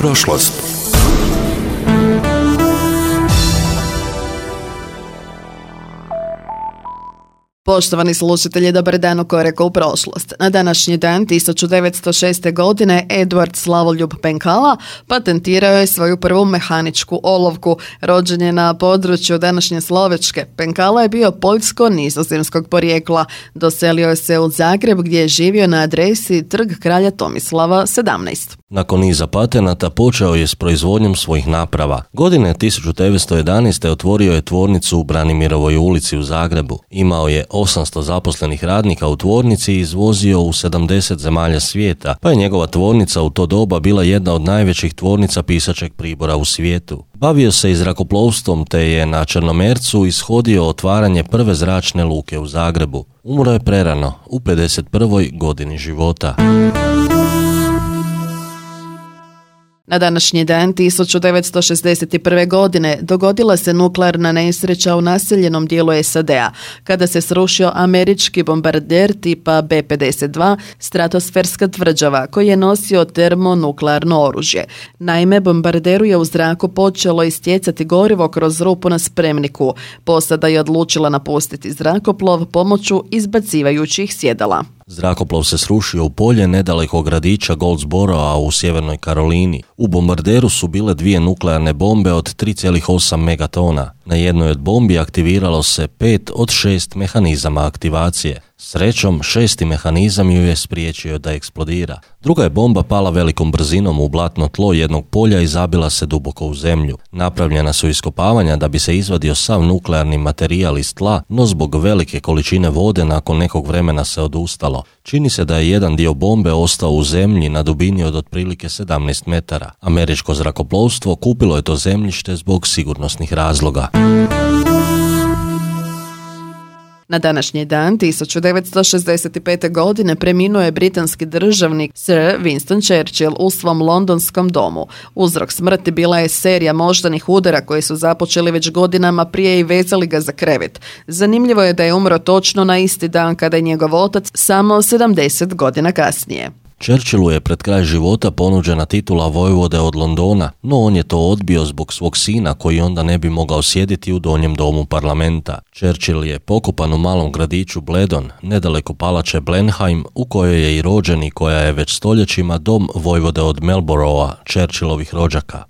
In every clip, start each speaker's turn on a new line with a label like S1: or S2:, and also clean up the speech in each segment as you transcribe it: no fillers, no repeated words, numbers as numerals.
S1: prošlost.
S2: Poštovani slušatelji, dobar dan u Koraku u prošlost. Na današnji dan 1906. godine Eduard Slavoljub Penkala patentirao je svoju prvu mehaničku olovku. Rođen je na području današnje Slovačke. Penkala je bio poljsko-nizozemskog porijekla. Doselio se u Zagreb gdje je živio na adresi Trg kralja Tomislava 17.
S3: Nakon niza patenata počeo je s proizvodnjom svojih naprava. Godine 1911. otvorio je tvornicu u Branimirovoj ulici u Zagrebu. Imao je 800 zaposlenih radnika u tvornici i izvozio u 70 zemalja svijeta, pa je njegova tvornica u to doba bila jedna od najvećih tvornica pisaćeg pribora u svijetu. Bavio se i zrakoplovstvom te je na Črnomercu ishodio otvaranje prve zračne luke u Zagrebu. Umro je prerano, u 51. godini života.
S2: Na današnji dan 1961. godine dogodila se nuklearna nesreća u naseljenom dijelu SAD-a, kada se srušio američki bombarder tipa B-52 stratosferska tvrđava koji je nosio termonuklearno oružje. Naime, bombarderu je u zraku počelo istjecati gorivo kroz rupu na spremniku. Posada je odlučila napustiti zrakoplov pomoću izbacivajućih sjedala.
S3: Zrakoplov se srušio u polje nedaleko gradića Goldsboroa u Sjevernoj Karolini. U bombarderu su bile 2 nuklearne bombe od 3,8 megatona. Na jednoj od bombi aktiviralo se 5 od 6 mehanizama aktivacije. Srećom, 6. mehanizam ju je spriječio da eksplodira. Druga je bomba pala velikom brzinom u blatno tlo jednog polja i zabila se duboko u zemlju. Napravljena su iskopavanja da bi se izvadio sav nuklearni materijal iz tla, no zbog velike količine vode nakon nekog vremena se odustalo. Čini se da je jedan dio bombe ostao u zemlji na dubini od otprilike 17 metara. Američko zrakoplovstvo kupilo je to zemljište zbog sigurnosnih razloga.
S2: Na današnji dan 1965. godine preminuo je britanski državnik Sir Winston Churchill u svom londonskom domu. Uzrok smrti bila je serija moždanih udara koji su započeli već godinama prije i vezali ga za krevet. Zanimljivo je da je umro točno na isti dan kada je njegov otac samo 70 godina kasnije.
S3: Churchillu je pred kraj života ponuđena titula vojvode od Londona, no on je to odbio zbog svog sina koji onda ne bi mogao sjediti u donjem domu parlamenta. Churchill je pokopan u malom gradiću Bledon, nedaleko palače Blenheim, u kojoj je i rođen i koja je već stoljećima dom vojvode od Marlborough'a, Churchillovih rođaka.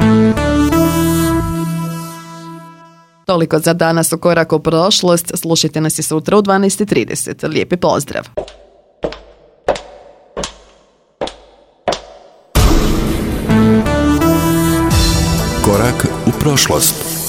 S2: Toliko za danas u Koraku u prošlost. Slušajte nas i sutra u 12:30. Lijepi pozdrav!
S1: Korak u prošlost.